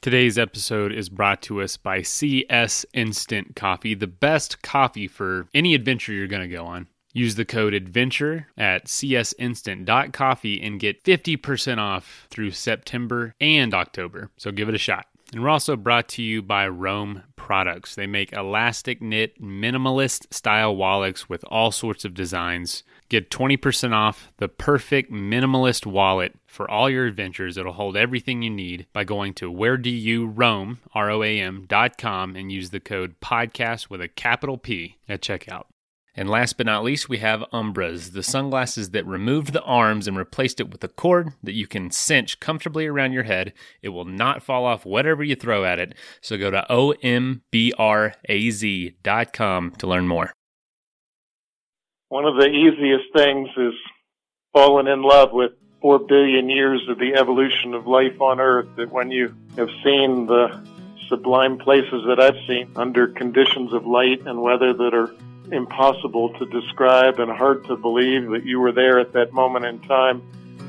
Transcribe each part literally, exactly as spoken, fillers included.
Today's episode is brought to us by C S Instant Coffee, the best coffee for any adventure you're going to go on. Use the code ADVENTURE at c s instant dot coffee and get fifty percent off through September and October. So give it a shot. And we're also brought to you by Roam Products. They make elastic knit, minimalist style wallets with all sorts of designs. Get twenty percent off the perfect minimalist wallet for all your adventures. It'll hold everything you need by going to where do you roam, R O A M dot com, and use the code podcast with a capital P at checkout. And last but not least, we have Umbras, the sunglasses that removed the arms and replaced it with a cord that you can cinch comfortably around your head. It will not fall off whatever you throw at it. So go to O M B R A Z dot com to learn more. One of the easiest things is falling in love with four billion years of the evolution of life on Earth, that when you have seen the sublime places that I've seen under conditions of light and weather that are impossible to describe and hard to believe that you were there at that moment in time.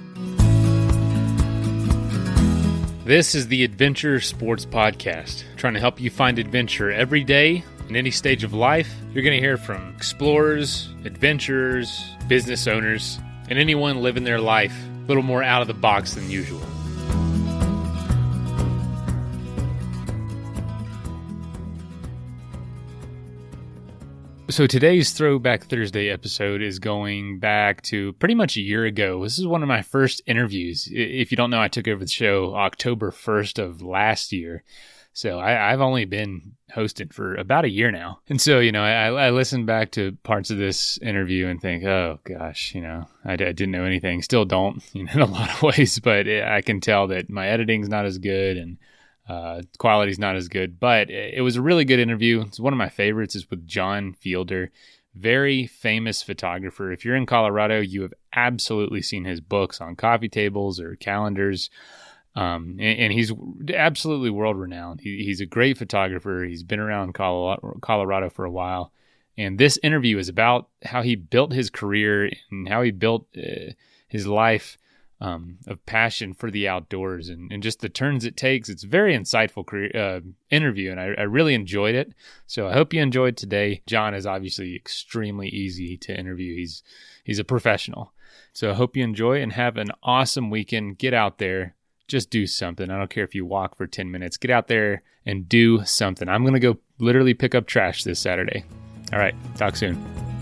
This is the Adventure Sports Podcast, trying to help you find adventure every day in any stage of life. You're going to hear from explorers, adventurers, business owners, and anyone living their life a little more out of the box than usual. So today's Throwback Thursday episode is going back to pretty much a year ago. This is one of my first interviews. If you don't know, I took over the show October first of last year. So I, I've only been hosting for about a year now. And so, you know, I, I listen back to parts of this interview and think, oh gosh, you know, I, I didn't know anything. Still don't, you know, in a lot of ways, but I can tell that my editing's not as good and Uh, quality's not as good, but it was a really good interview. It's one of my favorites. Is with John Fielder, very famous photographer. If you're in Colorado, you have absolutely seen his books on coffee tables or calendars. Um, and, and he's absolutely world-renowned. He, he's a great photographer. He's been around Colorado, Colorado for a while. And this interview is about how he built his career and how he built uh, his life Um, of passion for the outdoors and, and just the turns it takes. It's a very insightful career, uh, interview, and I, I really enjoyed it. So I hope you enjoyed today. John is obviously extremely easy to interview. He's he's a professional. So I hope you enjoy and have an awesome weekend. Get out there. Just do something. I don't care if you walk for ten minutes. Get out there and do something. I'm going to go literally pick up trash this Saturday. All right. Talk soon.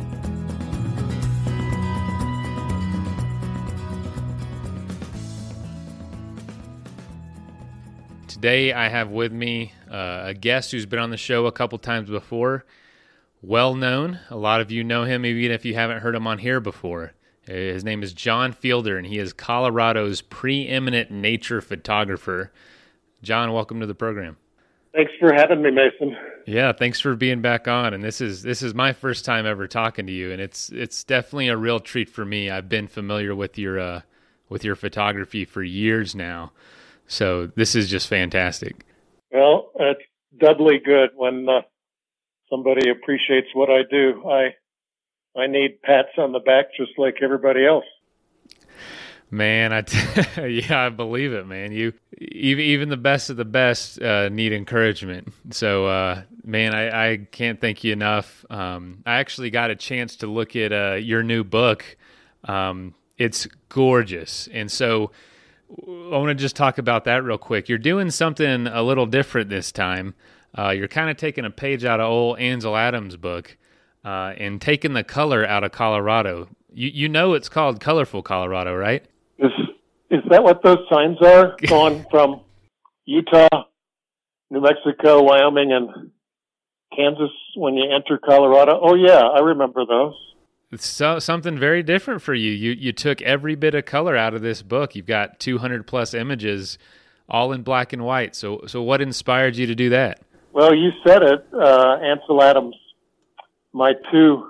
Today I have with me uh, a guest who's been on the show a couple times before. Well known. A lot of you know him, even if you haven't heard him on here before. His name is John Fielder, and he is Colorado's preeminent nature photographer. John, welcome to the program. Thanks for having me, Mason. Yeah, thanks for being back on. And this is this is my first time ever talking to you, and it's it's definitely a real treat for me. I've been familiar with your uh, with your photography for years now. So this is just fantastic. Well, it's doubly good when uh, somebody appreciates what I do. I I need pats on the back just like everybody else. Man, I t- yeah, I believe it, man. You even even the best of the best uh, need encouragement. So, uh, man, I, I can't thank you enough. Um, I actually got a chance to look at uh, your new book. Um, it's gorgeous, and so I want to just talk about that real quick. You're doing something a little different this time. Uh, you're kind of taking a page out of old Ansel Adams' book uh, and taking the color out of Colorado. You you know it's called Colorful Colorado, right? Is is that what those signs are? Going from Utah, New Mexico, Wyoming, and Kansas when you enter Colorado? Oh, yeah, I remember those. It's so, something very different for you. You you took every bit of color out of this book. You've got two hundred plus images, all in black and white. So so what inspired you to do that? Well, you said it, uh, Ansel Adams. My two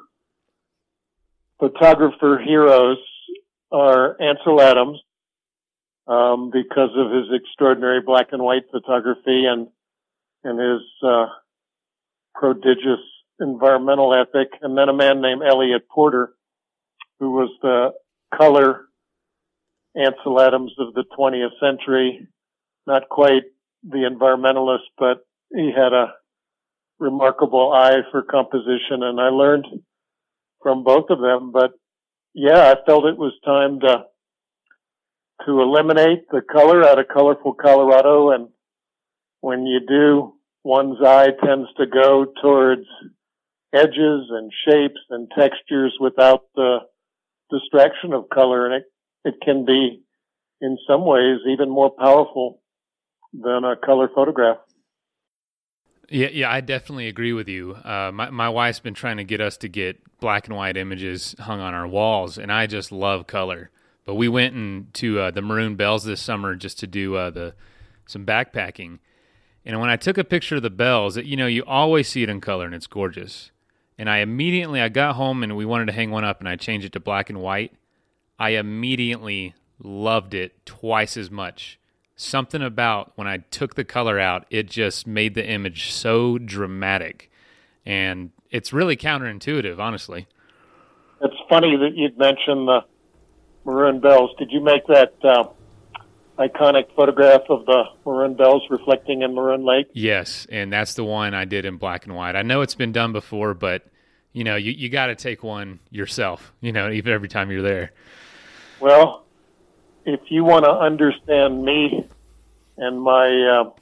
photographer heroes are Ansel Adams, um, because of his extraordinary black and white photography and and his uh, prodigious environmental ethic, and then a man named Elliot Porter, who was the color Ansel Adams of the twentieth century, not quite the environmentalist, but he had a remarkable eye for composition, and I learned from both of them. But yeah, I felt it was time to to eliminate the color out of colorful Colorado, and when you do, one's eye tends to go towards edges and shapes and textures without the distraction of color, and it, it can be, in some ways, even more powerful than a color photograph. Yeah, yeah, I definitely agree with you. Uh, my my wife's been trying to get us to get black and white images hung on our walls, and I just love color. But we went in to uh, the Maroon Bells this summer just to do uh, the some backpacking, and when I took a picture of the bells, it, you know, you always see it in color, and it's gorgeous. And I immediately, I got home and we wanted to hang one up, and I changed it to black and white. I immediately loved it twice as much. Something about when I took the color out, it just made the image so dramatic. And it's really counterintuitive, honestly. It's funny that you'd mentioned the Maroon Bells. Did you make that uh, iconic photograph of the Maroon Bells reflecting in Maroon Lake? Yes, and that's the one I did in black and white. I know it's been done before, but, you know, you, you got to take one yourself, you know, even every time you're there. Well, if you want to understand me and my uh,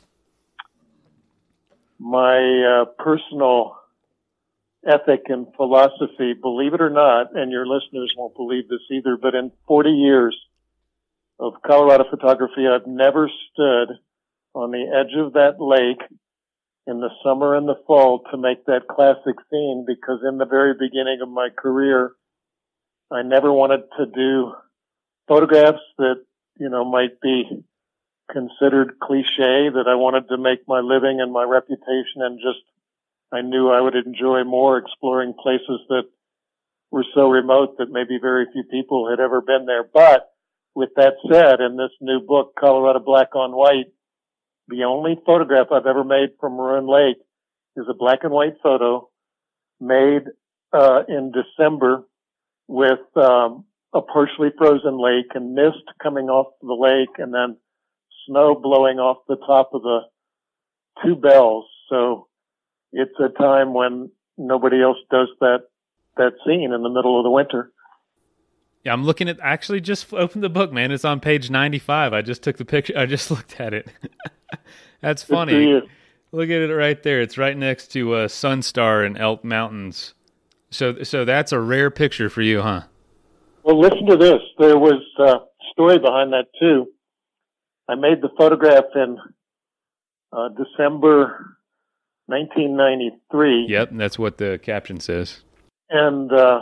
my uh, personal ethic and philosophy, believe it or not, and your listeners won't believe this either, but in forty years of Colorado photography, I've never stood on the edge of that lake in the summer and the fall to make that classic scene, because in the very beginning of my career, I never wanted to do photographs that, you know, might be considered cliche, that I wanted to make my living and my reputation, and just, I knew I would enjoy more exploring places that were so remote that maybe very few people had ever been there. But with that said, in this new book, Colorado Black on White, the only photograph I've ever made from Maroon Lake is a black and white photo made uh, in December with um, a partially frozen lake and mist coming off the lake, and then snow blowing off the top of the two bells. So it's a time when nobody else does that that scene in the middle of the winter. Yeah, I'm looking at, actually just opened the book, man. It's on page ninety-five. I just took the picture. I just looked at it. That's funny. Look at it right there. It's right next to uh, Sunstar and Elk Mountains. So so that's a rare picture for you, huh? Well, listen to this. There was a story behind that, too. I made the photograph in uh, December nineteen ninety-three. Yep, that's what the caption says. And uh,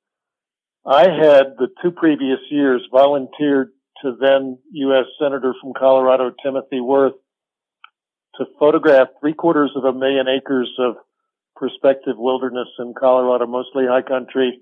I had, the two previous years, volunteered to then U S Senator from Colorado, Timothy Worth, to photograph three quarters of a million acres of prospective wilderness in Colorado, mostly high country,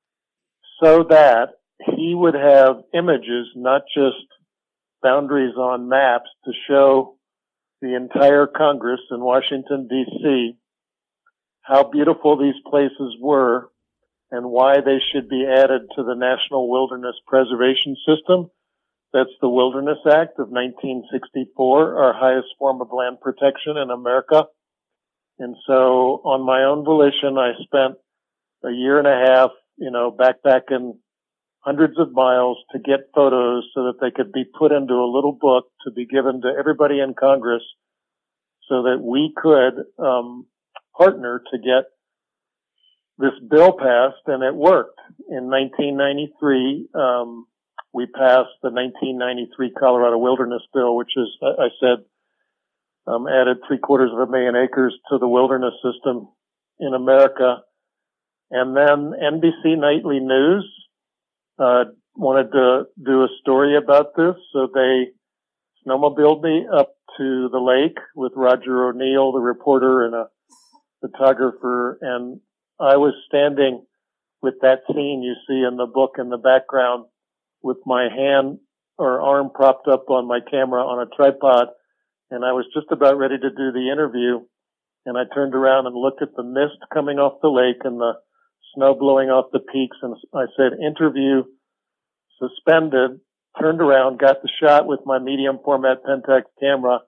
so that he would have images, not just boundaries on maps, to show the entire Congress in Washington, D C, how beautiful these places were and why they should be added to the National Wilderness Preservation System. That's the Wilderness Act of nineteen sixty-four, our highest form of land protection in America. And so on my own volition, I spent a year and a half, you know, backpacking hundreds of miles to get photos so that they could be put into a little book to be given to everybody in Congress, so that we could um, partner to get this bill passed. And it worked. In nineteen ninety-three, um, we passed the nineteen ninety-three Colorado Wilderness Bill, which is, I said, um, added three quarters of a million acres to the wilderness system in America. And then N B C Nightly News uh, wanted to do a story about this, so they snowmobiled me up to the lake with Roger O'Neill, the reporter, and a photographer, and I was standing with that scene you see in the book in the background, with my hand or arm propped up on my camera on a tripod, and I was just about ready to do the interview, and I turned around and looked at the mist coming off the lake and the snow blowing off the peaks, and I said, interview suspended, turned around, got the shot with my medium format Pentax camera,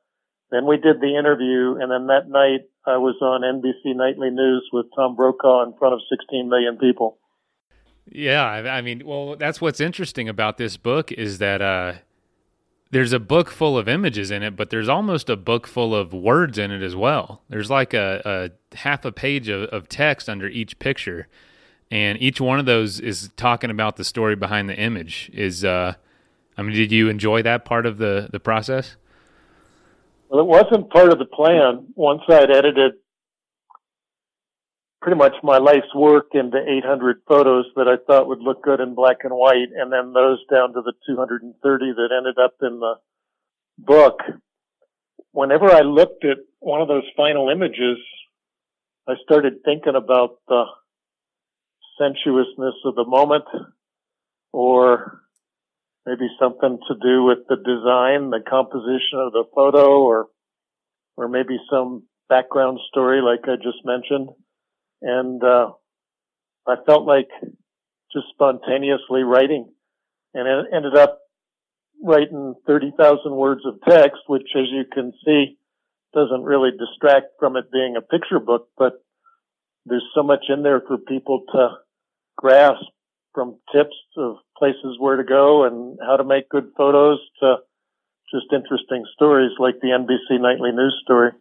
then we did the interview, and then that night I was on N B C Nightly News with Tom Brokaw in front of sixteen million people. Yeah, I, I mean, well, that's what's interesting about this book is that uh, there's a book full of images in it, but there's almost a book full of words in it as well. There's like a, a half a page of, of text under each picture, and each one of those is talking about the story behind the image. Is uh, I mean, did you enjoy that part of the, the process? Well, it wasn't part of the plan. Once I'd edited pretty much my life's work into eight hundred photos that I thought would look good in black and white, and then those down to the two hundred thirty that ended up in the book. Whenever I looked at one of those final images, I started thinking about the sensuousness of the moment, or maybe something to do with the design, the composition of the photo, or or maybe some background story like I just mentioned. And uh I felt like just spontaneously writing, and it ended up writing thirty thousand words of text, which, as you can see, doesn't really distract from it being a picture book, but there's so much in there for people to grasp, from tips of places where to go and how to make good photos to just interesting stories like the N B C Nightly News story.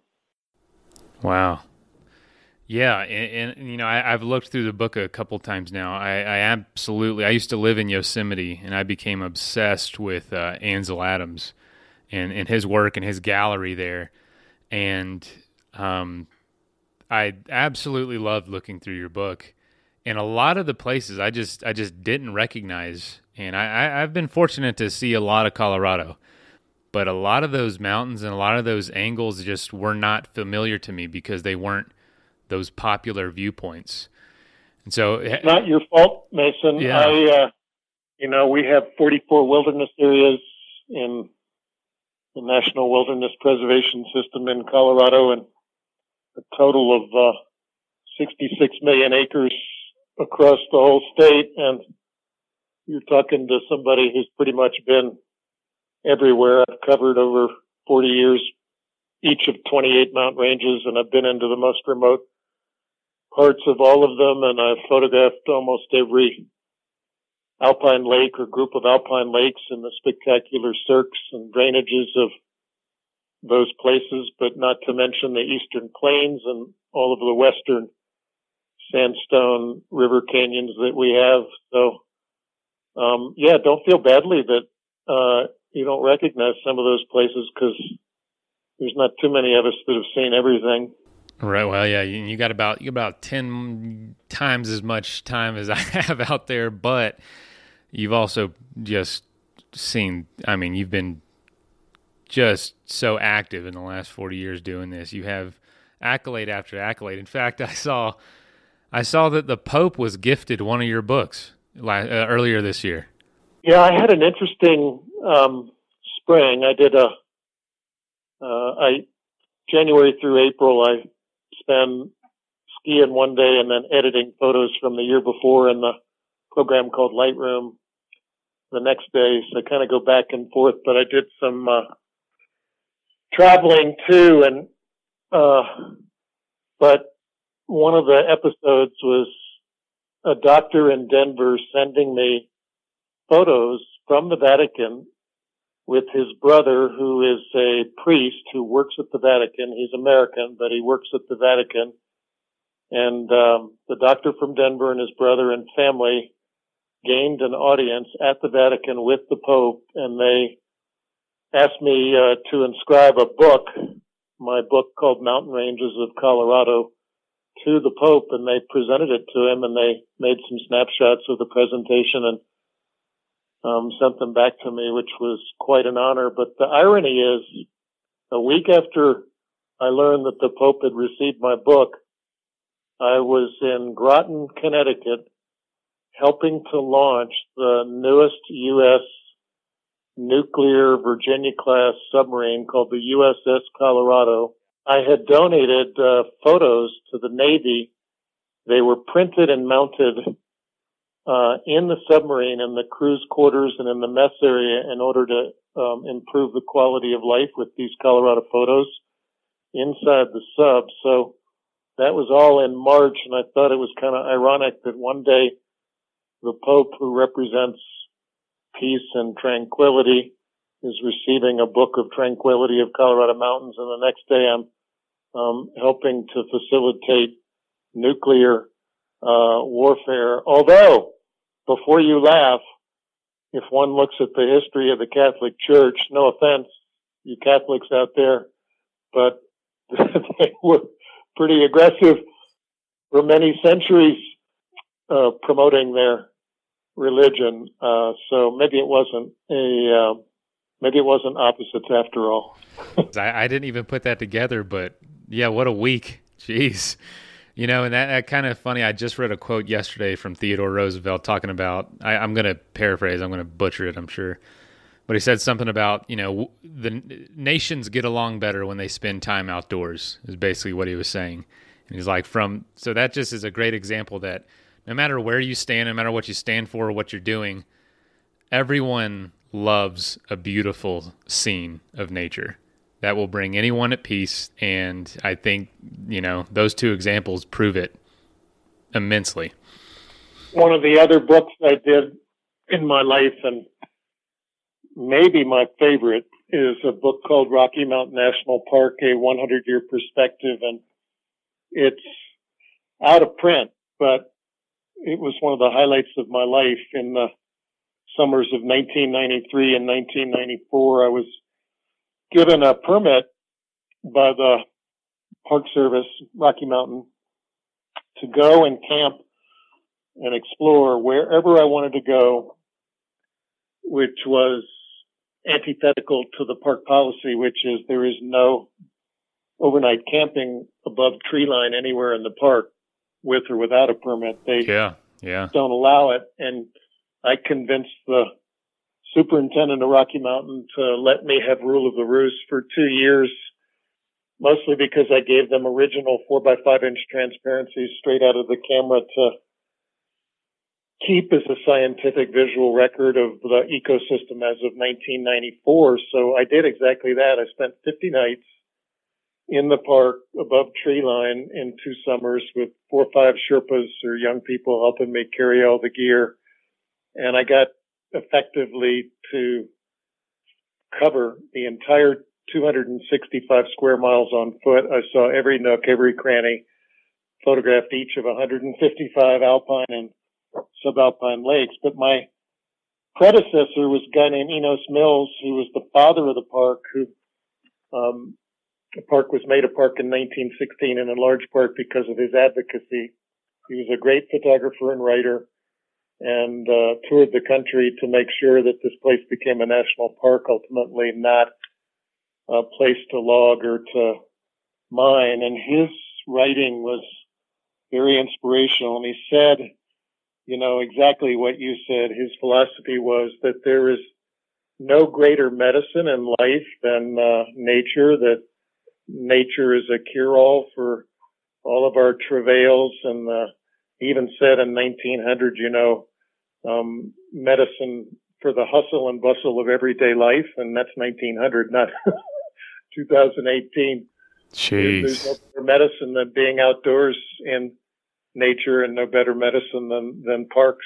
Wow. Yeah, and, and you know, I, I've looked through the book a couple times now. I, I absolutely, I used to live in Yosemite, and I became obsessed with uh, Ansel Adams and, and his work and his gallery there. And um, I absolutely loved looking through your book. And a lot of the places I just I just didn't recognize. And I, I, I've been fortunate to see a lot of Colorado. But a lot of those mountains and a lot of those angles just were not familiar to me because they weren't those popular viewpoints. And so it's not your fault, Mason. Yeah. I, uh, you know, we have forty-four wilderness areas in the National Wilderness Preservation System in Colorado, and a total of uh, sixty-six million acres across the whole state. And you're talking to somebody who's pretty much been everywhere. I've covered over forty years, each of twenty-eight mountain ranges, and I've been into the most remote parts of all of them, and I've photographed almost every alpine lake or group of alpine lakes and the spectacular cirques and drainages of those places, but not to mention the eastern plains and all of the western sandstone river canyons that we have. So, um, yeah, don't feel badly that uh, you don't recognize some of those places, because there's not too many of us that have seen everything. Right. Well, yeah, you, you got about you got about ten times as much time as I have out there, but you've also just seen. I mean, you've been just so active in the last forty years doing this. You have accolade after accolade. In fact, I saw I saw that the Pope was gifted one of your books uh, earlier this year. Yeah, I had an interesting um, spring. I did a uh, I January through April. I spend skiing one day and then editing photos from the year before in the program called Lightroom the next day. So I kind of go back and forth, but I did some uh, traveling too. And, uh, but one of the episodes was a doctor in Denver sending me photos from the Vatican with his brother, who is a priest who works at the Vatican. He's American, but he works at the Vatican. And um, the doctor from Denver and his brother and family gained an audience at the Vatican with the Pope, and they asked me uh, to inscribe a book, my book called Mountain Ranges of Colorado, to the Pope, and they presented it to him, and they made some snapshots of the presentation and Um, sent them back to me, which was quite an honor. But the irony is, a week after I learned that the Pope had received my book, I was in Groton, Connecticut, helping to launch the newest U S nuclear Virginia-class submarine called the U S S Colorado. I had donated uh, photos to the Navy. They were printed and mounted Uh, in the submarine, in the crew's quarters, and in the mess area in order to um, improve the quality of life with these Colorado photos inside the sub. So that was all in March, and I thought it was kind of ironic that one day the Pope, who represents peace and tranquility, is receiving a book of tranquility of Colorado mountains, and the next day I'm um, helping to facilitate nuclear uh, warfare. Although, before you laugh, if one looks at the history of the Catholic Church, no offense, you Catholics out there, but they were pretty aggressive for many centuries uh, promoting their religion. Uh, so maybe it wasn't a, uh, maybe it wasn't opposites after all. I, I didn't even put that together, but yeah, what a week. Jeez. You know, and that, that kind of funny. I just read a quote yesterday from Theodore Roosevelt talking about, I, I'm going to paraphrase, I'm going to butcher it, I'm sure. But he said something about, you know, the nations get along better when they spend time outdoors, is basically what he was saying. And he's like, from, so that just is a great example that no matter where you stand, no matter what you stand for or what you're doing, everyone loves a beautiful scene of nature. That will bring anyone at peace, and I think, you know, those two examples prove it immensely. One of the other books I did in my life, and maybe my favorite, is a book called Rocky Mountain National Park, a hundred-year perspective, and it's out of print, but it was one of the highlights of my life. In the summers of nineteen ninety-three and nineteen ninety-four, I was given a permit by the Park Service, Rocky Mountain, to go and camp and explore wherever I wanted to go, which was antithetical to the park policy, which is there is no overnight camping above tree line anywhere in the park with or without a permit. They yeah, yeah. don't allow it. And I convinced the superintendent of Rocky Mountain to let me have rule of the roost for two years, mostly because I gave them original four by five inch transparencies straight out of the camera to keep as a scientific visual record of the ecosystem as of nineteen ninety-four. So I did exactly that. I spent fifty nights in the park above tree line in two summers with four or five Sherpas or young people helping me carry all the gear. And I got effectively to cover the entire two hundred sixty-five square miles on foot. I saw every nook, every cranny, photographed each of one hundred fifty-five alpine and subalpine lakes. But my predecessor was a guy named Enos Mills, who was the father of the park, who, um, the park was made a park in nineteen sixteen, and in large part because of his advocacy. He was a great photographer and writer, and uh, toured the country to make sure that this place became a national park, ultimately not a place to log or to mine. And his writing was very inspirational. And he said, you know, exactly what you said. His philosophy was that there is no greater medicine in life than uh, nature, that nature is a cure-all for all of our travails. And uh, he even said in nineteen hundred, you know, um, medicine for the hustle and bustle of everyday life. And that's nineteen hundred, not two thousand eighteen. Jeez. There's no better medicine than being outdoors in nature, and no better medicine than, than parks.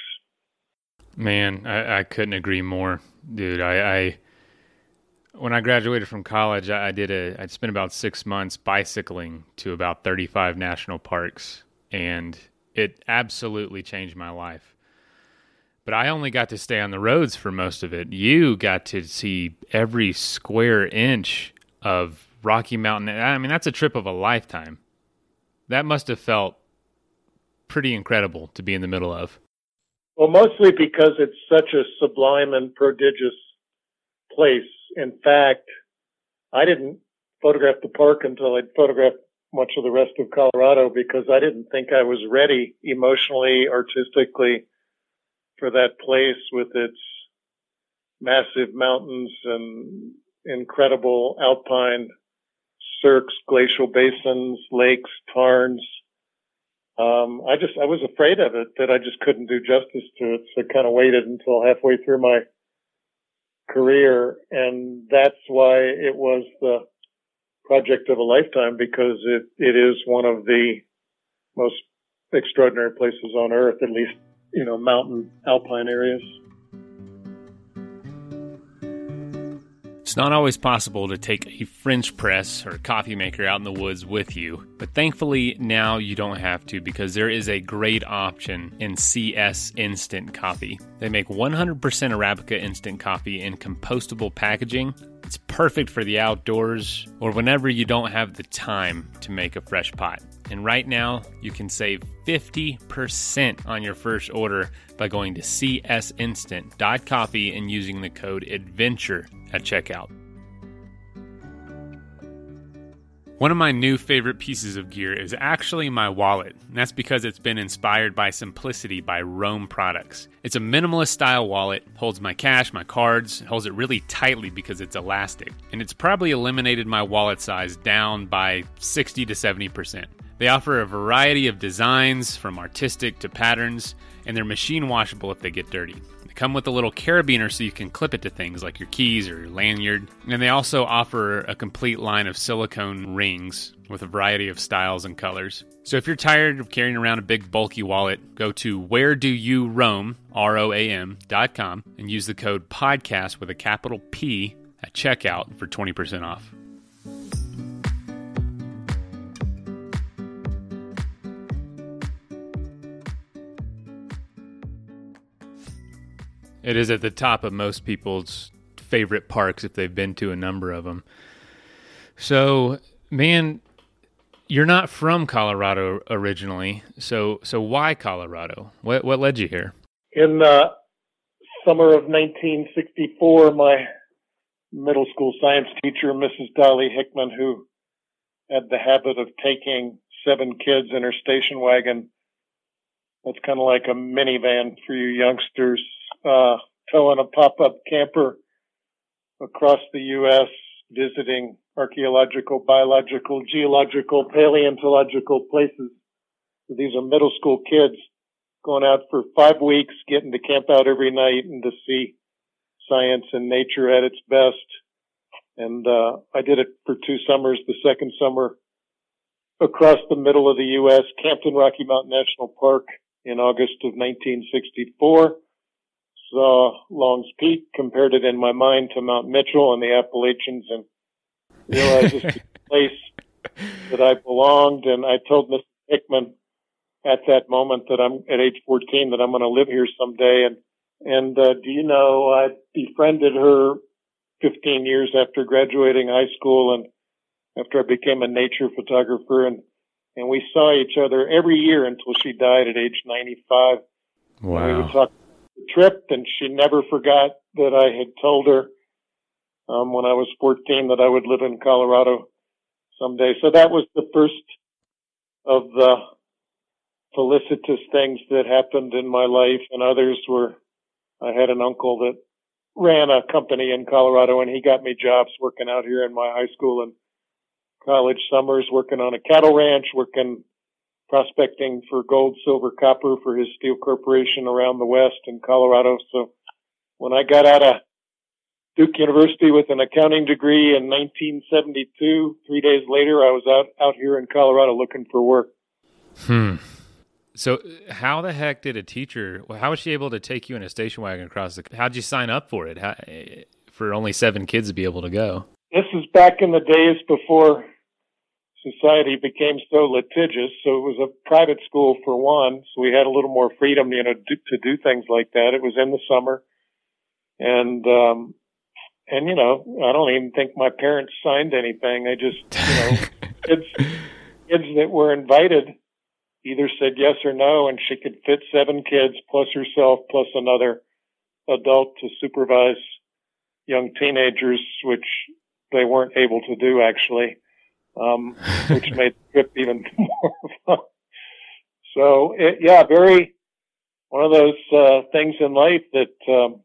Man, I, I couldn't agree more, dude. I, I when I graduated from college, I, I did a, I spent about six months bicycling to about thirty-five national parks, and it absolutely changed my life. But I only got to stay on the roads for most of it. You got to see every square inch of Rocky Mountain. I mean, that's a trip of a lifetime. That must have felt pretty incredible to be in the middle of. Well, mostly because it's such a sublime and prodigious place. In fact, I didn't photograph the park until I'd photographed much of the rest of Colorado, because I didn't think I was ready emotionally, artistically, for that place with its massive mountains and incredible alpine cirques, glacial basins, lakes, tarns. Um, I just, I was afraid of it, that I just couldn't do justice to it. So I kind of waited until halfway through my career. And that's why it was the project of a lifetime, because it, it is one of the most extraordinary places on earth, at least, you know, mountain alpine areas. It's not always possible to take a French press or a coffee maker out in the woods with you, but thankfully now you don't have to, because there is a great option in C S Instant Coffee. They make one hundred percent Arabica instant coffee in compostable packaging. It's perfect for the outdoors or whenever you don't have the time to make a fresh pot. And right now, you can save fifty percent on your first order by going to c s instant dot coffee and using the code ADVENTURE at checkout. One of my new favorite pieces of gear is actually my wallet, and that's because it's been inspired by Simplicity by Roam Products. It's a minimalist style wallet, holds my cash, my cards, holds it really tightly because it's elastic, and it's probably eliminated my wallet size down by sixty to seventy percent. They offer a variety of designs, from artistic to patterns, and they're machine washable if they get dirty. They come with a little carabiner so you can clip it to things like your keys or your lanyard. And they also offer a complete line of silicone rings with a variety of styles and colors. So if you're tired of carrying around a big bulky wallet, go to where do you roam, R O A M, dot com, and use the code podcast with a capital P at checkout for twenty percent off. It is at the top of most people's favorite parks if they've been to a number of them. So, man, you're not from Colorado originally. So, so why Colorado? What what led you here? In the summer of nineteen sixty-four, my middle school science teacher, Missus Dolly Hickman, who had the habit of taking seven kids in her station wagon, that's kind of like a minivan for you youngsters, uh, towing a pop-up camper across the U S, visiting archaeological, biological, geological, paleontological places. So these are middle school kids going out for five weeks, getting to camp out every night and to see science and nature at its best. And uh, I did it for two summers. The second summer across the middle of the U S, camped in Rocky Mountain National Park in August of nineteen sixty-four. Saw Long's Peak, compared it in my mind to Mount Mitchell and the Appalachians, and realized this was a place that I belonged. And I told Mister Hickman at that moment that I'm at age fourteen that I'm going to live here someday. And and uh, do you know, I befriended her fifteen years after graduating high school and after I became a nature photographer, and and we saw each other every year until she died at age ninety-five. Wow. And we would talk the trip, and she never forgot that I had told her um, when I was fourteen that I would live in Colorado someday. So that was the first of the felicitous things that happened in my life, and others were, I had an uncle that ran a company in Colorado, and he got me jobs working out here in my high school and college summers, working on a cattle ranch, working prospecting for gold, silver, copper for his steel corporation around the West in Colorado. So when I got out of Duke University with an accounting degree in nineteen seventy-two, three days later, I was out, out here in Colorado looking for work. Hmm. So how the heck did a teacher, how was she able to take you in a station wagon across the, how'd you sign up for it? How, for only seven kids to be able to go? This is back in the days before society became so litigious. So it was a private school for one. So we had a little more freedom, you know, do, to do things like that. It was in the summer. And, um, and, you know, I don't even think my parents signed anything. I just, you know, kids, kids that were invited either said yes or no, and she could fit seven kids plus herself plus another adult to supervise young teenagers, which they weren't able to do actually, um, which made the trip even more fun. So, it, yeah, very, one of those uh, things in life that um,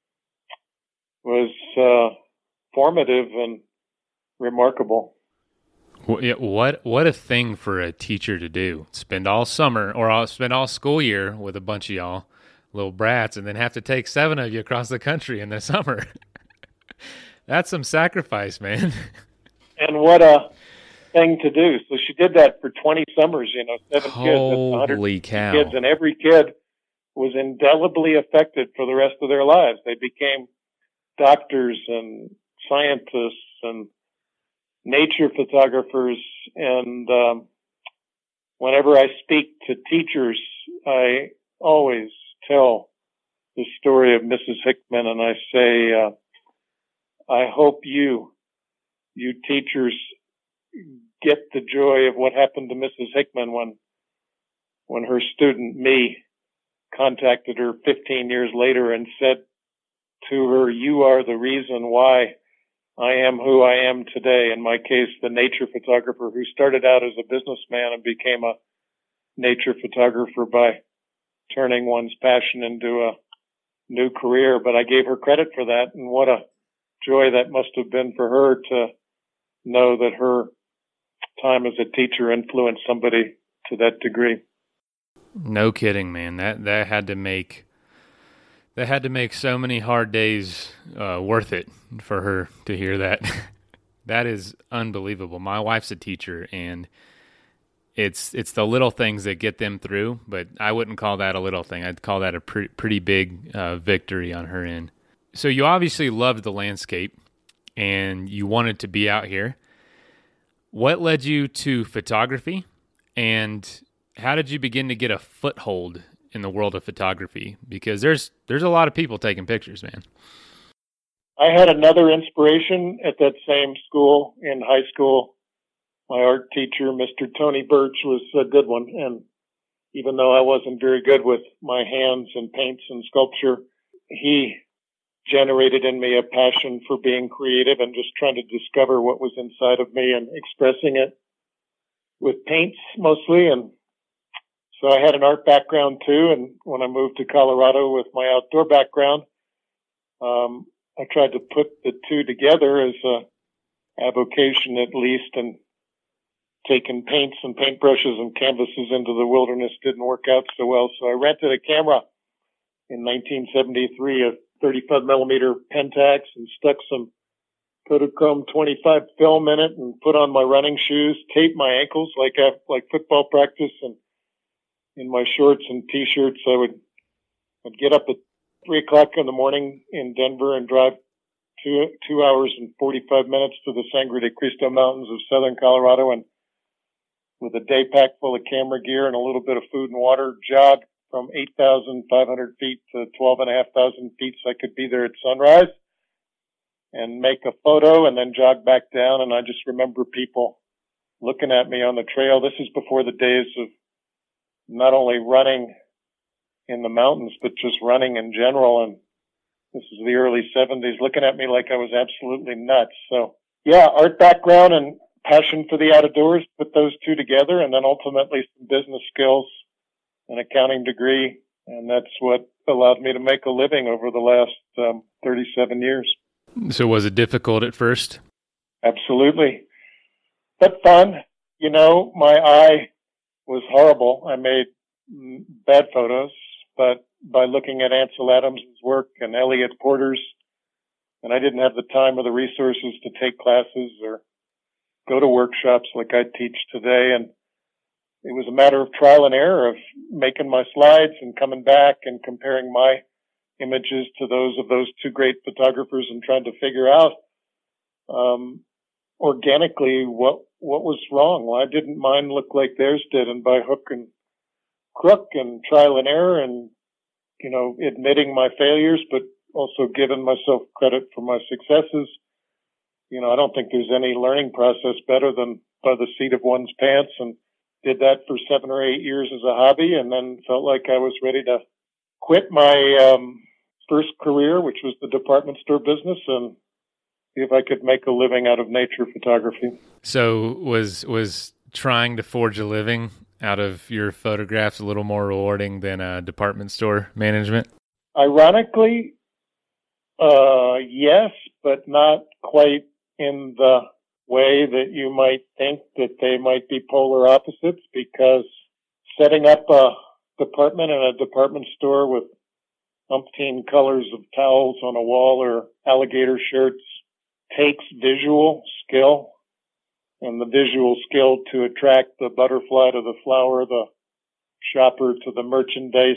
was uh, formative and remarkable. What what a thing for a teacher to do. Spend all summer or all, spend all school year with a bunch of y'all, little brats, and then have to take seven of you across the country in the summer. That's some sacrifice, man. And what a thing to do. So she did that for twenty summers, you know, seven Holy kids, that's one hundred cow. kids, and every kid was indelibly affected for the rest of their lives. They became doctors and scientists and nature photographers. And um, whenever I speak to teachers, I always tell the story of Missus Hickman, and I say, uh, I hope you, you teachers, get the joy of what happened to Missus Hickman when, when her student, me, contacted her fifteen years later and said to her, you are the reason why I am who I am today. In my case, the nature photographer who started out as a businessman and became a nature photographer by turning one's passion into a new career. But I gave her credit for that, and what a joy that must have been for her to know that her time as a teacher influenced somebody to that degree. No kidding, man. That that had to make that had to make so many hard days uh, worth it for her to hear that. That is unbelievable. My wife's a teacher, and it's it's the little things that get them through. But I wouldn't call that a little thing. I'd call that a pre- pretty big uh, victory on her end. So you obviously loved the landscape, and you wanted to be out here. What led you to photography, and how did you begin to get a foothold in the world of photography? Because there's there's a lot of people taking pictures, man. I had another inspiration at that same school in high school. My art teacher, Mister Tony Birch, was a good one. And even though I wasn't very good with my hands and paints and sculpture, he generated in me a passion for being creative and just trying to discover what was inside of me and expressing it with paints mostly. And so I had an art background too. And when I moved to Colorado with my outdoor background, um, I tried to put the two together as a avocation at least, and taking paints and paintbrushes and canvases into the wilderness didn't work out so well. So I rented a camera in nineteen seventy-three, a thirty-five millimeter Pentax, and stuck some Kodachrome twenty-five film in it and put on my running shoes, taped my ankles like a, like football practice, and in my shorts and t-shirts, I would I'd get up at three o'clock in the morning in Denver and drive two two hours and forty-five minutes to the Sangre de Cristo Mountains of southern Colorado, and with a day pack full of camera gear and a little bit of food and water, jog from eight thousand five hundred feet to twelve and a half thousand feet so I could be there at sunrise and make a photo and then jog back down. And I just remember people looking at me on the trail. This is before the days of not only running in the mountains, but just running in general. And this is the early seventies, looking at me like I was absolutely nuts. So yeah, art background and passion for the outdoors, put those two together, and then ultimately some business skills, an accounting degree. And that's what allowed me to make a living over the last um, thirty-seven years. So was it difficult at first? Absolutely. But fun. You know, my eye was horrible. I made bad photos, but by looking at Ansel Adams' work and Elliot Porter's, and I didn't have the time or the resources to take classes or go to workshops like I teach today. And it was a matter of trial and error of making my slides and coming back and comparing my images to those of those two great photographers and trying to figure out um, organically what what was wrong. Why didn't mine look like theirs did? And by hook and crook and trial and error and, you know, admitting my failures, but also giving myself credit for my successes. You know, I don't think there's any learning process better than by the seat of one's pants, and did that for seven or eight years as a hobby, and then felt like I was ready to quit my um, first career, which was the department store business, and see if I could make a living out of nature photography. So was was trying to forge a living out of your photographs a little more rewarding than a department store management? Ironically, uh, yes, but not quite in the way that you might think that they might be polar opposites, because setting up a department in a department store with umpteen colors of towels on a wall or alligator shirts takes visual skill, and the visual skill to attract the butterfly to the flower, the shopper to the merchandise,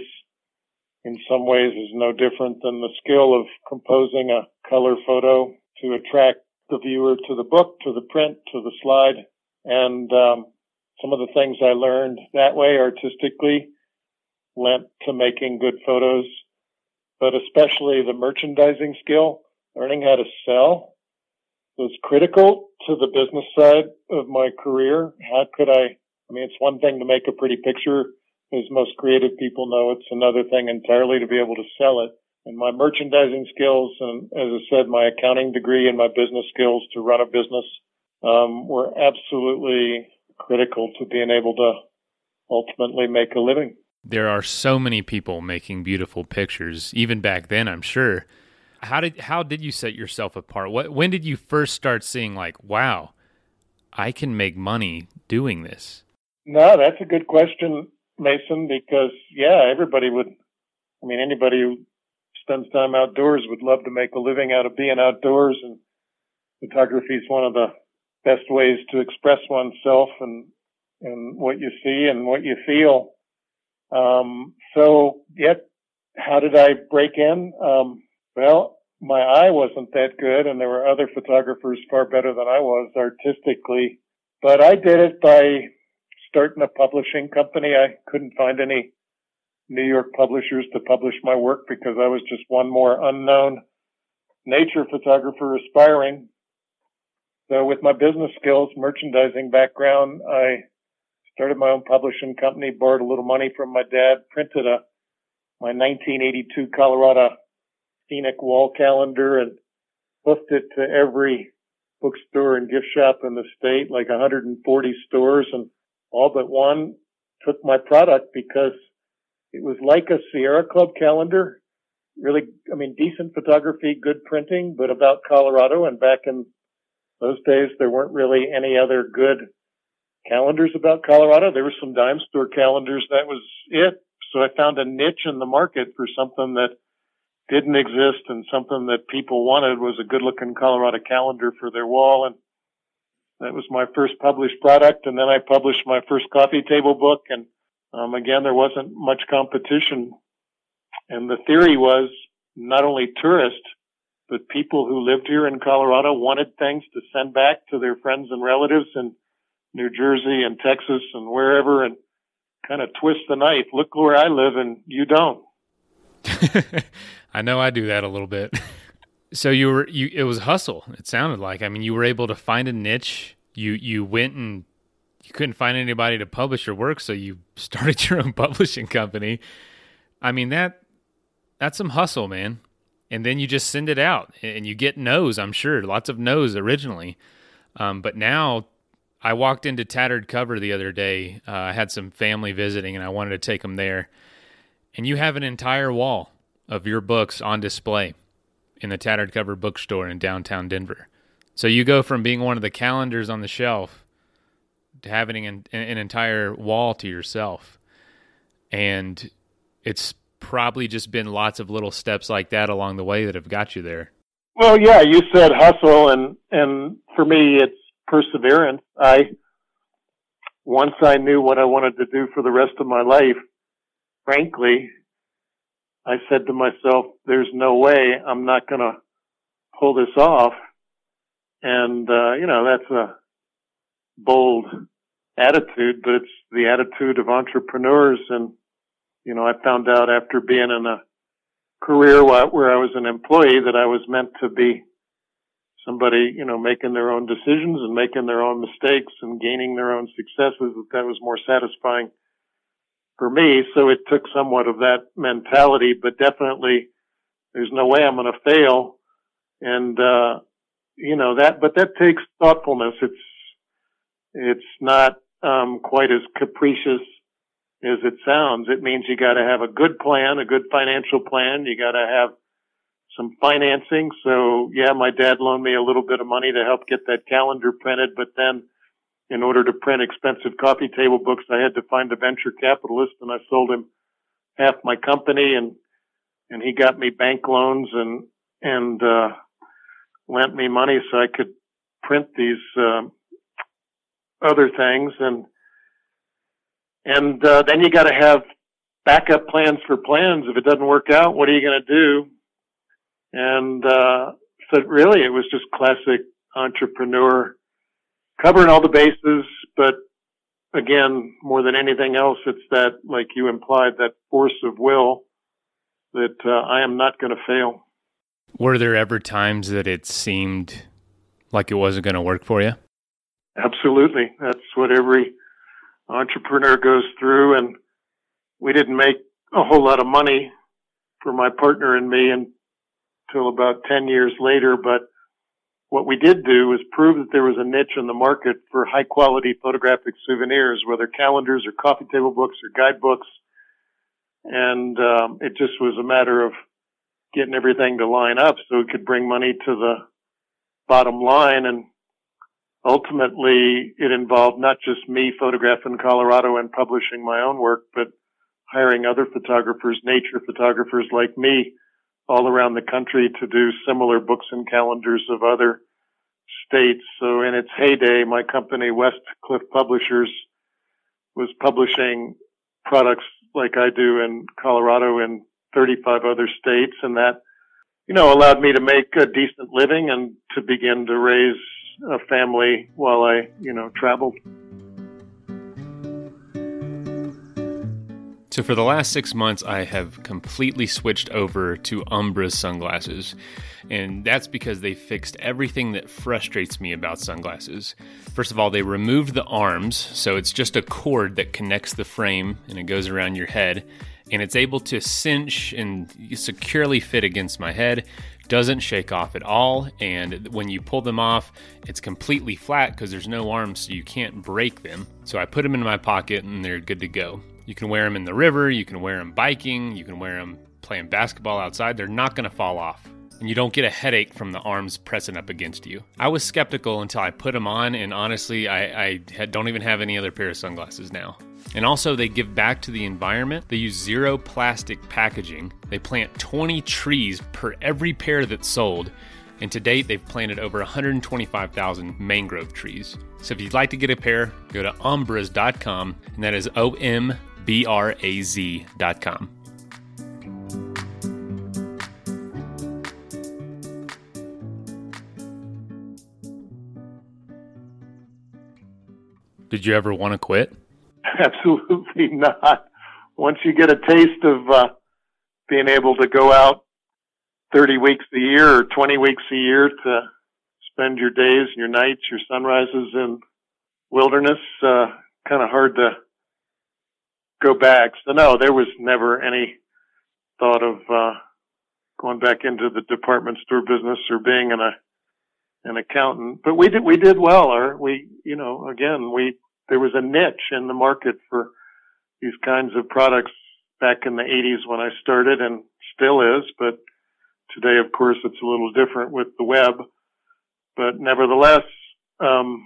in some ways is no different than the skill of composing a color photo to attract the viewer to the book, to the print, to the slide. And um, some of the things I learned that way artistically lent to making good photos, but especially the merchandising skill, learning how to sell, was critical to the business side of my career. How could I, I mean, it's one thing to make a pretty picture, as most creative people know. It's another thing entirely to be able to sell it. And my merchandising skills, and as I said, my accounting degree and my business skills to run a business um, were absolutely critical to being able to ultimately make a living. There are so many people making beautiful pictures, even back then, I'm sure. How did how did you set yourself apart? What when did you first start seeing like, wow, I can make money doing this? No, that's a good question, Mason, because yeah, everybody would, I mean, anybody who spends time outdoors would love to make a living out of being outdoors, and photography is one of the best ways to express oneself and and what you see and what you feel. Um, so, yet, how did I break in? Um, well, my eye wasn't that good, and there were other photographers far better than I was artistically. But I did it by starting a publishing company. I couldn't find any New York publishers to publish my work because I was just one more unknown nature photographer aspiring. So with my business skills, merchandising background, I started my own publishing company, borrowed a little money from my dad, printed a my nineteen eighty-two Colorado scenic wall calendar and hooked it to every bookstore and gift shop in the state, like one hundred forty stores, and all but one took my product because it was like a Sierra Club calendar. Really, I mean, decent photography, good printing, but about Colorado. And back in those days, there weren't really any other good calendars about Colorado. There were some dime store calendars. That was it. So I found a niche in the market for something that didn't exist, and something that people wanted was a good-looking Colorado calendar for their wall. And that was my first published product. And then I published my first coffee table book. And um, again, there wasn't much competition. And the theory was not only tourists, but people who lived here in Colorado wanted things to send back to their friends and relatives in New Jersey and Texas and wherever, and kind of twist the knife. Look where I live and you don't. I know I do that a little bit. So you were, you, it was hustle. It sounded like, I mean, you were able to find a niche. You, you went and you couldn't find anybody to publish your work. So you started your own publishing company. I mean, that, that's some hustle, man. And then you just send it out and you get no's, I'm sure, lots of no's originally. Um, but now I walked into Tattered Cover the other day. Uh, I had some family visiting and I wanted to take them there. And you have an entire wall of your books on display in the Tattered Cover bookstore in downtown Denver. So you go from being one of the calendars on the shelf to having an, an entire wall to yourself. And it's probably just been lots of little steps like that along the way that have got you there. Well, yeah, you said hustle, and, and for me, it's perseverance. I, once I knew what I wanted to do for the rest of my life, frankly, I said to myself, there's no way I'm not going to pull this off. And, uh, you know, that's a bold attitude, but it's the attitude of entrepreneurs. And, you know, I found out after being in a career where I was an employee that I was meant to be somebody, you know, making their own decisions and making their own mistakes and gaining their own successes. That was more satisfying for me. So it took somewhat of that mentality, but definitely there's no way I'm going to fail. And, uh, you know, that, but that takes thoughtfulness. It's, it's not, um, quite as capricious as it sounds. It means you got to have a good plan, a good financial plan. You got to have some financing. So yeah, my dad loaned me a little bit of money to help get that calendar printed, but then in order to print expensive coffee table books, I had to find a venture capitalist, and I sold him half my company. And and he got me bank loans and and uh, lent me money so I could print these uh, other things. And and uh, then you got to have backup plans for plans. If it doesn't work out, what are you going to do? And uh, so really, it was just classic entrepreneur, covering all the bases, but again, more than anything else, it's that, like you implied, that force of will that uh, I am not going to fail. Were there ever times that it seemed like it wasn't going to work for you? Absolutely. That's what every entrepreneur goes through. And we didn't make a whole lot of money for my partner and me until about ten years later. But what we did do was prove that there was a niche in the market for high quality photographic souvenirs, whether calendars or coffee table books or guidebooks. And um, it just was a matter of getting everything to line up so it could bring money to the bottom line. And ultimately, it involved not just me photographing Colorado and publishing my own work, but hiring other photographers, nature photographers like me, all around the country to do similar books and calendars of other states. So in its heyday, my company, Westcliff Publishers, was publishing products like I do in Colorado and thirty-five other states. And that, you know, allowed me to make a decent living and to begin to raise a family while I, you know, traveled. So for the last six months, I have completely switched over to Umbra's sunglasses. And that's because they fixed everything that frustrates me about sunglasses. First of all, they removed the arms, so it's just a cord that connects the frame and it goes around your head. And it's able to cinch and securely fit against my head. Doesn't shake off at all. And when you pull them off, it's completely flat because there's no arms, so you can't break them. So I put them in my pocket and they're good to go. You can wear them in the river, you can wear them biking, you can wear them playing basketball outside. They're not going to fall off. And you don't get a headache from the arms pressing up against you. I was skeptical until I put them on, and honestly, I, I had, don't even have any other pair of sunglasses now. And also, they give back to the environment. They use zero plastic packaging. They plant twenty trees per every pair that's sold. And to date, they've planted over one hundred twenty-five thousand mangrove trees. So if you'd like to get a pair, go to umbraz dot com, and that is O M B R A Z dot com. Did you ever want to quit? Absolutely not. Once you get a taste of uh, being able to go out thirty weeks a year or twenty weeks a year to spend your days, your nights, your sunrises in wilderness, uh, kind of hard to go back. So no, there was never any thought of uh, going back into the department store business or being an, a, an accountant. But we did we did well. Or we, you know, again, we there was a niche in the market for these kinds of products back in the eighties when I started, and still is. But today, of course, it's a little different with the web. But nevertheless, um,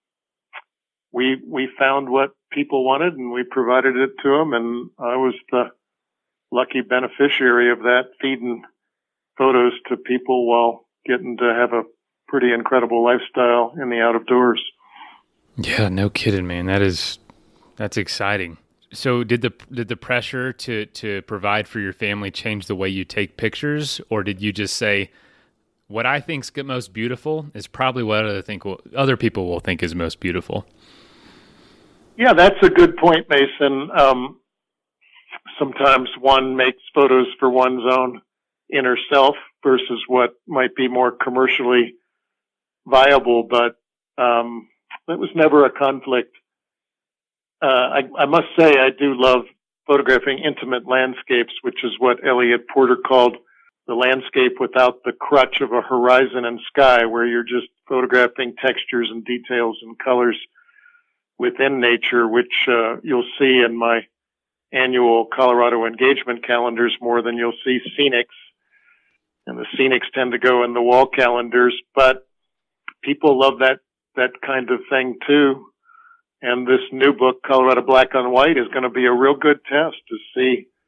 we we found what people wanted, and we provided it to them. And I was the lucky beneficiary of that, feeding photos to people while getting to have a pretty incredible lifestyle in the out of doors. Yeah, no kidding, man. That is that's exciting. So did the did the pressure to, to provide for your family change the way you take pictures, or did you just say, what I think's most beautiful is probably what other think will, other people will think is most beautiful? Yeah, that's a good point, Mason. Um, sometimes one makes photos for one's own inner self versus what might be more commercially viable, but um, that was never a conflict. Uh, I, I must say I do love photographing intimate landscapes, which is what Elliot Porter called the landscape without the crutch of a horizon and sky, where you're just photographing textures and details and colors within nature, which uh, you'll see in my annual Colorado engagement calendars more than you'll see scenics. And the scenics tend to go in the wall calendars, but people love that, that kind of thing too. And this new book, Colorado Black on White, is going to be a real good test to see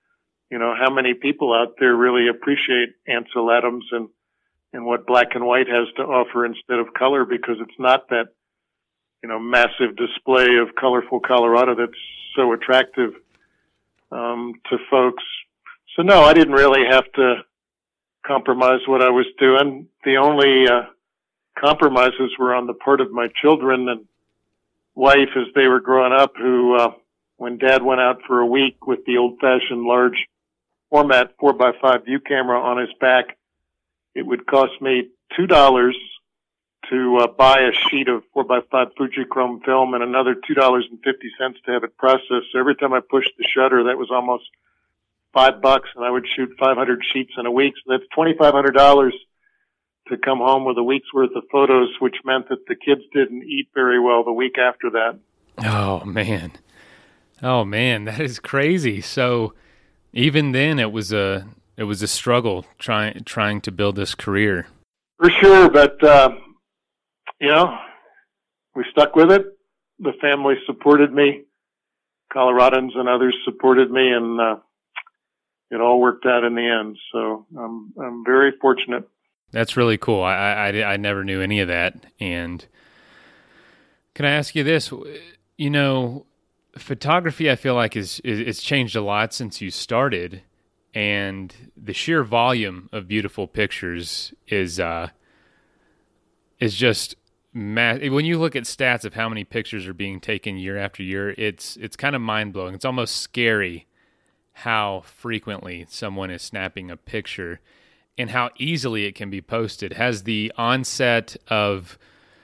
you know, how many people out there really appreciate Ansel Adams and, and what black and white has to offer instead of color, because it's not that, you know, massive display of colorful Colorado that's so attractive um, to folks. So no, I didn't really have to compromise what I was doing. The only uh, compromises were on the part of my children and wife as they were growing up, who, uh, when Dad went out for a week with the old-fashioned large format four by five view camera on his back, it would cost me two dollars to uh, buy a sheet of four by five Fujichrome film and another two dollars and fifty cents to have it processed. So every time I pushed the shutter, that was almost five bucks, and I would shoot five hundred sheets in a week. So that's twenty-five hundred dollars to come home with a week's worth of photos, which meant that the kids didn't eat very well the week after that. Oh, man. Oh, man, that is crazy. So even then, it was a it was a struggle trying trying to build this career. For sure, but uh, you know, we stuck with it. The family supported me. Coloradans and others supported me, and uh, it all worked out in the end. So I'm I'm very fortunate. That's really cool. I, I I never knew any of that. And can I ask you this? You know, photography, I feel like is, is it's changed a lot since you started, and the sheer volume of beautiful pictures is uh is just mass. When you look at stats of how many pictures are being taken year after year, it's it's kind of mind blowing. It's almost scary how frequently someone is snapping a picture and how easily it can be posted. Has the onset of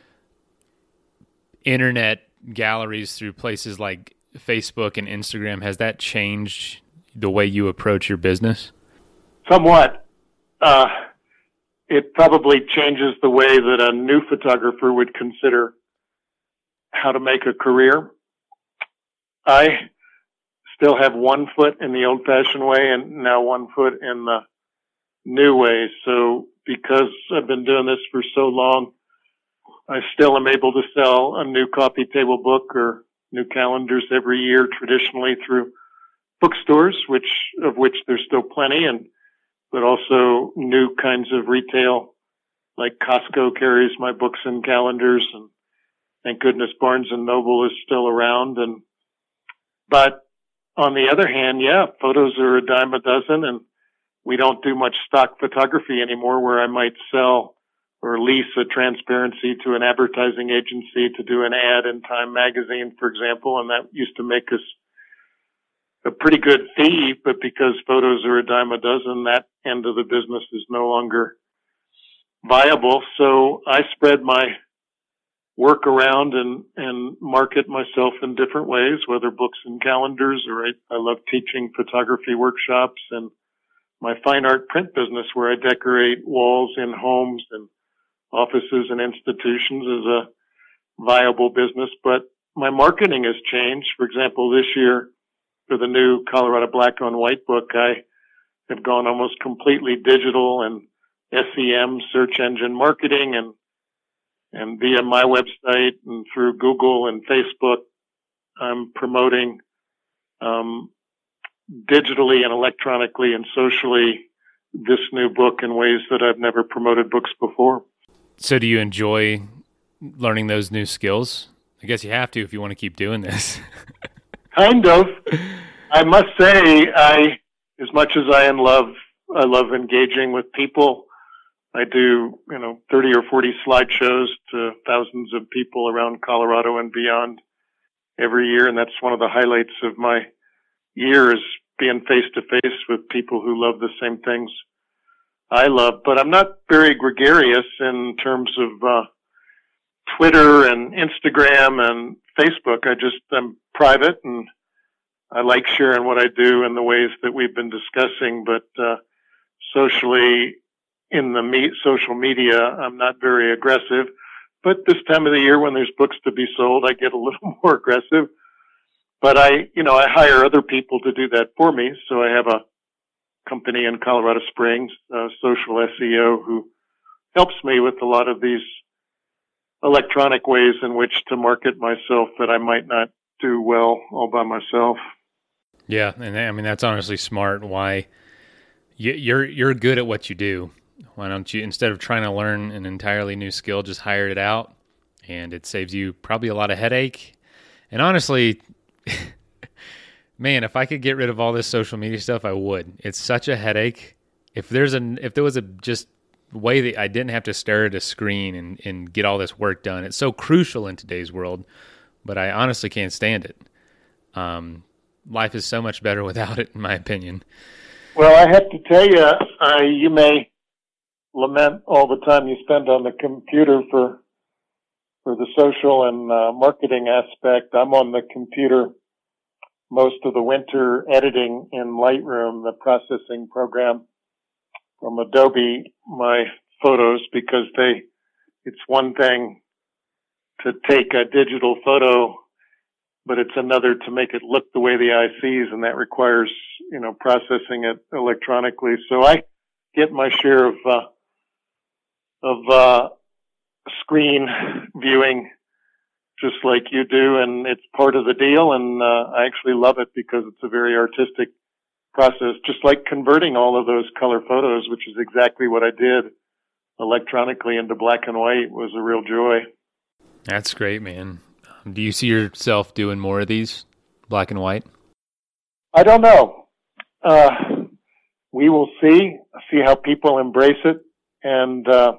internet galleries through places like Facebook and Instagram, has that changed the way you approach your business? Somewhat. Uh, it probably changes the way that a new photographer would consider how to make a career. I still have one foot in the old-fashioned way and now one foot in the new way. So because I've been doing this for so long, I still am able to sell a new coffee table book or new calendars every year, traditionally through bookstores, which of which there's still plenty, and but also new kinds of retail, like Costco carries my books and calendars, and thank goodness Barnes and Noble is still around. And but on the other hand, yeah, photos are a dime a dozen, and we don't do much stock photography anymore, where I might sell or lease a transparency to an advertising agency to do an ad in Time magazine, for example, and that used to make us a pretty good fee, but because photos are a dime a dozen, that end of the business is no longer viable. So I spread my work around and, and market myself in different ways, whether books and calendars, or I, I love teaching photography workshops, and my fine art print business, where I decorate walls in homes and offices and institutions, is a viable business. But my marketing has changed. For example, this year for the new Colorado Black on White book, I have gone almost completely digital and S E M, search engine marketing, and and via my website and through Google and Facebook, I'm promoting um, digitally and electronically and socially this new book in ways that I've never promoted books before. So do you enjoy learning those new skills? I guess you have to if you want to keep doing this. Kind of. I must say, I, as much as I love, I love engaging with people. I do, you know, thirty or forty slideshows to thousands of people around Colorado and beyond every year, and that's one of the highlights of my year, is being face to face with people who love the same things I love. But I'm not very gregarious in terms of uh, Twitter and Instagram and Facebook. I just, I'm private, and I like sharing what I do in the ways that we've been discussing, but uh, socially, in the me- social media, I'm not very aggressive. But this time of the year, when there's books to be sold, I get a little more aggressive. But I, you know, I hire other people to do that for me. So I have a company in Colorado Springs, uh, Social S E O, who helps me with a lot of these electronic ways in which to market myself that I might not do well all by myself. Yeah, and I mean that's honestly smart. Why you, you're you're good at what you do. Why don't you, instead of trying to learn an entirely new skill, just hire it out, and it saves you probably a lot of headache. And honestly, man, if I could get rid of all this social media stuff, I would. It's such a headache. If there's a if there was a just way that I didn't have to stare at a screen and, and get all this work done, it's so crucial in today's world. But I honestly can't stand it. Um, life is so much better without it, in my opinion. Well, I have to tell you, uh, you may lament all the time you spend on the computer for for the social and uh, marketing aspect. I'm on the computer most of the winter editing in Lightroom, the processing program from Adobe, my photos, because they, it's one thing to take a digital photo, but it's another to make it look the way the eye sees, and that requires, you know, processing it electronically. So I get my share of, uh, of, uh, screen viewing just like you do, and it's part of the deal, and uh, I actually love it because it's a very artistic process, just like converting all of those color photos, which is exactly what I did electronically into black and white. Was a real joy. That's great, man. Do you see yourself doing more of these, black and white? I don't know. Uh, we will see, see how people embrace it, and uh,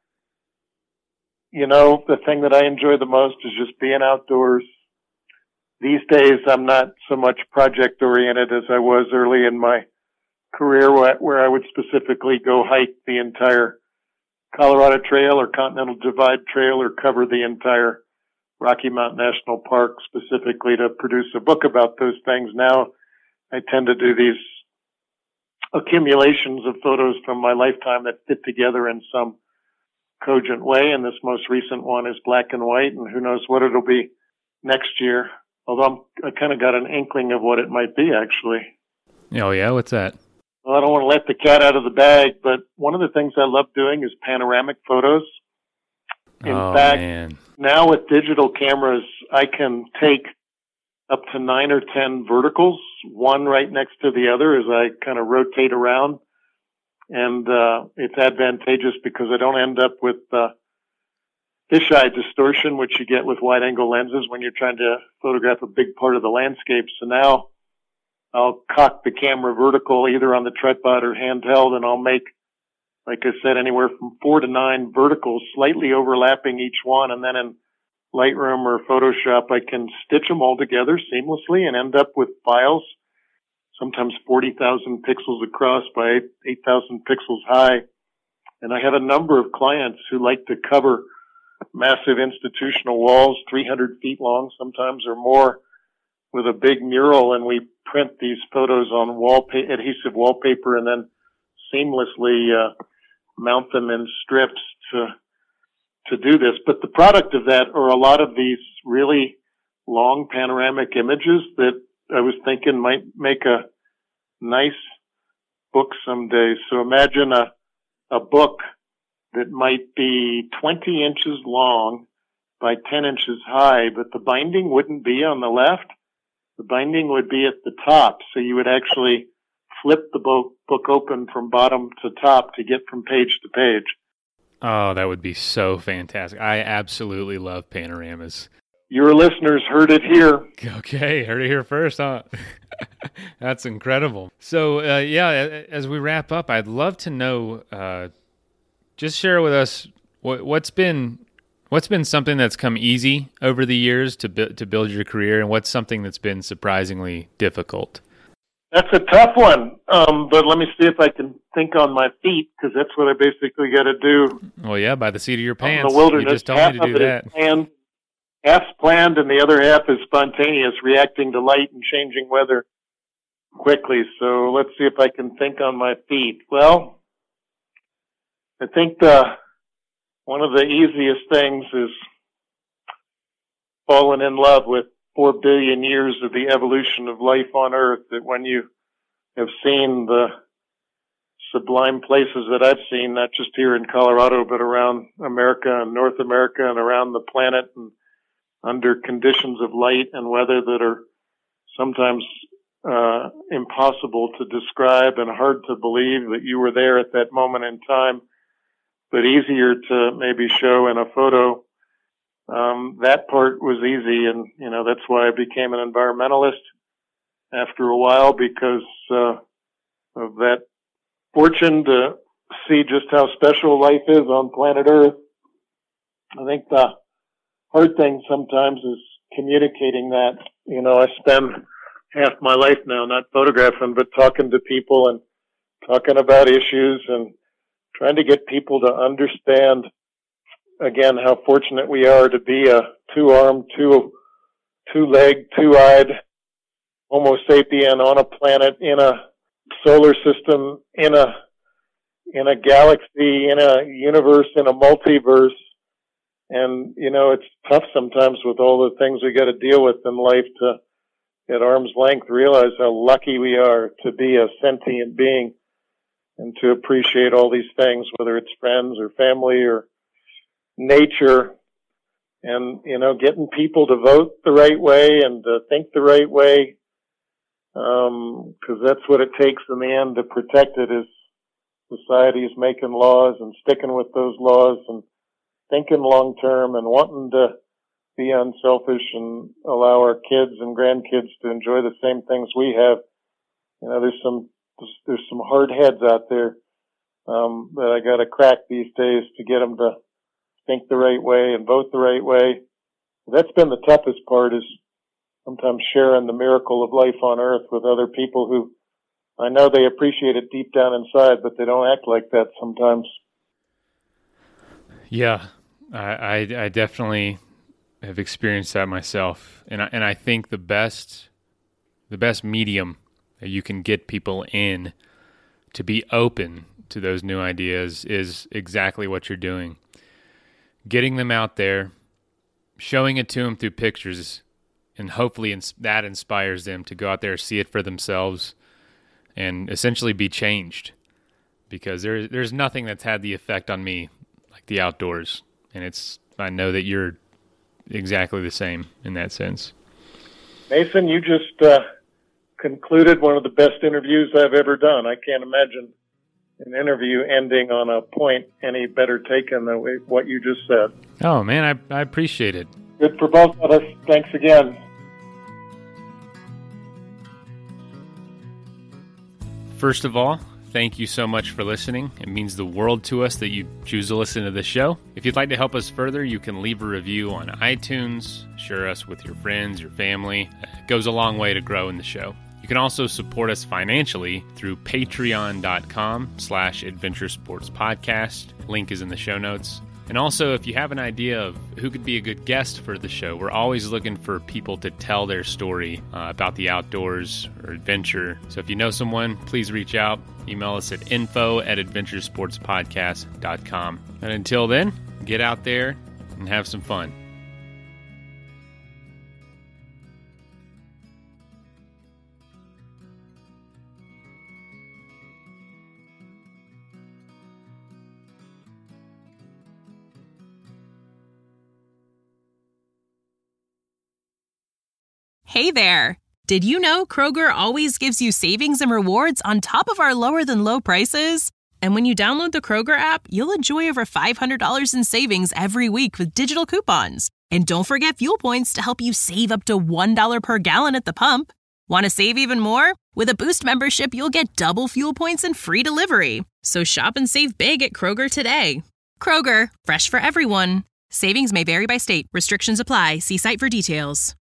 you know, the thing that I enjoy the most is just being outdoors. These days, I'm not so much project oriented as I was early in my career, where I would specifically go hike the entire Colorado Trail or Continental Divide Trail or cover the entire Rocky Mountain National Park specifically to produce a book about those things. Now, I tend to do these accumulations of photos from my lifetime that fit together in some cogent way, and this most recent one is black and white, and who knows what it'll be next year. Although I'm, I kind of got an inkling of what it might be, actually. Oh, yeah? What's that? Well, I don't want to let the cat out of the bag, but one of the things I love doing is panoramic photos. In oh, fact, man. Now with digital cameras, I can take up to nine or ten verticals, one right next to the other as I kind of rotate around. And uh, it's advantageous because I don't end up with uh, fisheye distortion, which you get with wide-angle lenses when you're trying to photograph a big part of the landscape. So now I'll cock the camera vertical either on the tripod or handheld, and I'll make, like I said, anywhere from four to nine verticals, slightly overlapping each one. And then in Lightroom or Photoshop, I can stitch them all together seamlessly and end up with files, sometimes forty thousand pixels across by eight thousand pixels high. And I have a number of clients who like to cover massive institutional walls, three hundred feet long sometimes or more, with a big mural, and we print these photos on wallpa- adhesive wallpaper and then seamlessly uh, mount them in strips to to do this. But the product of that are a lot of these really long panoramic images that I was thinking might make a nice book someday. So imagine a a book that might be twenty inches long by ten inches high, but the binding wouldn't be on the left. The binding would be at the top. So you would actually flip the book, book open from bottom to top to get from page to page. Oh, that would be so fantastic. I absolutely love panoramas. Your listeners heard it here. Okay, heard it here first, huh? That's incredible. So, uh, yeah, as we wrap up, I'd love to know, uh, just share with us what, what's been what's been something that's come easy over the years to bu- to build your career, and what's something that's been surprisingly difficult. That's a tough one, um, but let me see if I can think on my feet, because that's what I basically got to do. Well, yeah, by the seat of your pants. The wilderness, you just told half me to do of it that. Is planned, half's planned, and the other half is spontaneous, reacting to light and changing weather quickly. So let's see if I can think on my feet. Well, I think the one of the easiest things is falling in love with four billion years of the evolution of life on Earth, that when you have seen the sublime places that I've seen, not just here in Colorado, but around America and North America and around the planet, and under conditions of light and weather that are sometimes uh, impossible to describe and hard to believe that you were there at that moment in time, but easier to maybe show in a photo. Um, that part was easy, and, you know, that's why I became an environmentalist after a while, because uh, of that fortune to see just how special life is on planet Earth. I think the hard thing sometimes is communicating that. You know, I spend half my life now not photographing, but talking to people and talking about issues and trying to get people to understand, again, how fortunate we are to be a two-armed, two, two-legged, two-eyed Homo sapien on a planet in a solar system, in a in a galaxy, in a universe, in a multiverse. And, you know, it's tough sometimes with all the things we got to deal with in life to, at arm's length, realize how lucky we are to be a sentient being and to appreciate all these things, whether it's friends or family or nature. And, you know, getting people to vote the right way and to think the right way, um, because that's what it takes in the end to protect it, is societies making laws and sticking with those laws and thinking long term and wanting to be unselfish and allow our kids and grandkids to enjoy the same things we have. You know, there's some there's some hard heads out there um, that I got to crack these days to get them to think the right way and vote the right way. That's been the toughest part, is sometimes sharing the miracle of life on Earth with other people who I know they appreciate it deep down inside, but they don't act like that sometimes. Yeah, I, I, I definitely have experienced that myself, and I, and I think the best the best medium that you can get people in to be open to those new ideas is exactly what you're doing. Getting them out there, showing it to them through pictures, and hopefully ins- that inspires them to go out there, see it for themselves, and essentially be changed. Because there, there's nothing that's had the effect on me like the outdoors. And it's I know that you're exactly the same in that sense. Mason, you just uh, concluded one of the best interviews I've ever done. I can't imagine an interview ending on a point any better taken than what you just said. Oh, man, I, I appreciate it. Good for both of us. Thanks again. First of all, thank you so much for listening. It means the world to us that you choose to listen to this show. If you'd like to help us further, you can leave a review on iTunes, share us with your friends, your family. It goes a long way to grow in the show. You can also support us financially through patreon.com slash adventure sports podcast. Link is in the show notes. And also, if you have an idea of who could be a good guest for the show, we're always looking for people to tell their story uh, about the outdoors or adventure. So if you know someone, please reach out. Email us at info at adventuresportspodcast dot com. And until then, get out there and have some fun. Hey there! Did you know Kroger always gives you savings and rewards on top of our lower-than-low prices? And when you download the Kroger app, you'll enjoy over five hundred dollars in savings every week with digital coupons. And don't forget fuel points to help you save up to one dollar per gallon at the pump. Want to save even more? With a Boost membership, you'll get double fuel points and free delivery. So shop and save big at Kroger today. Kroger, fresh for everyone. Savings may vary by state. Restrictions apply. See site for details.